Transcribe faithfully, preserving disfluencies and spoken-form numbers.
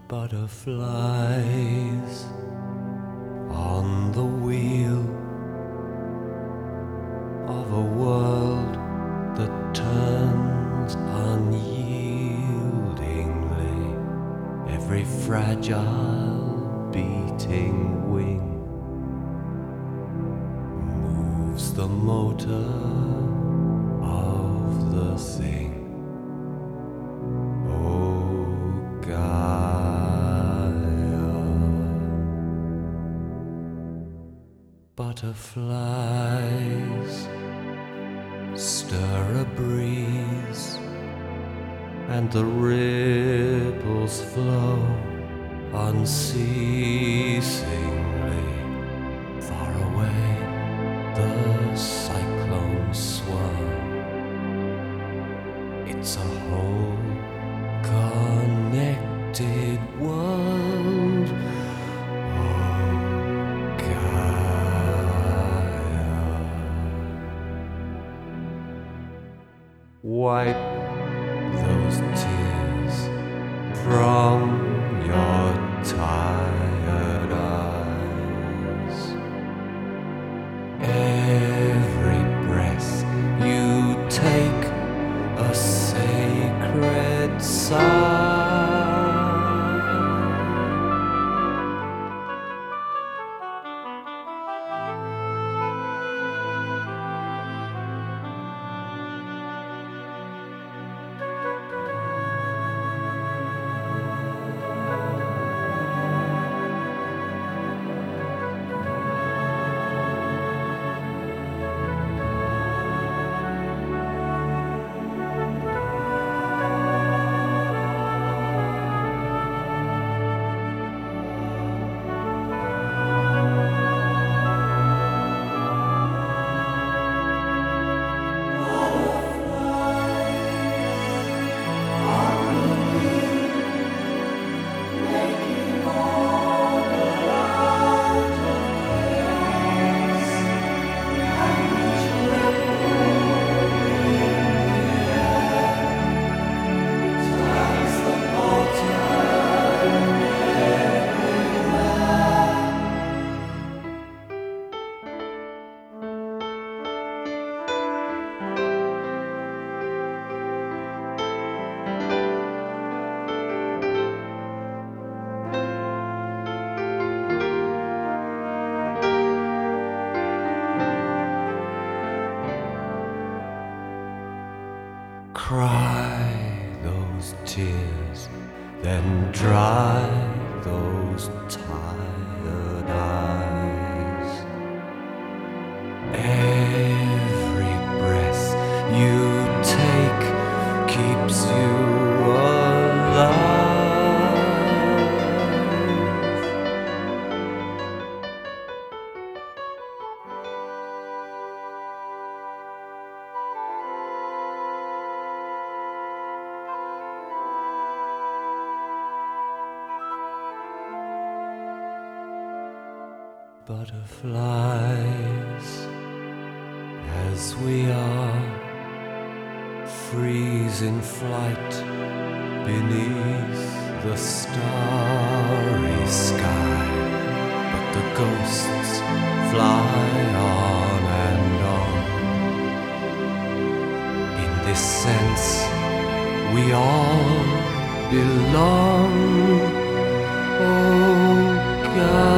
Butterflies on the wheel of a world that turns unyieldingly. Every fragile beating wing moves the motor of the thing. Butterflies stir a breeze, and the ripples flow unceasingly. Far away, the cyclones swirl. It's a whole connected world. Wipe those tears from your tired eyes. Every breath you take a sacred sigh. Cry those tears, then dry those tired eyes. Every breath you take keeps you alive. Butterflies, as we are, freeze in flight beneath the starry sky. But the ghosts fly on and on. In this sense, we all belong. Oh God.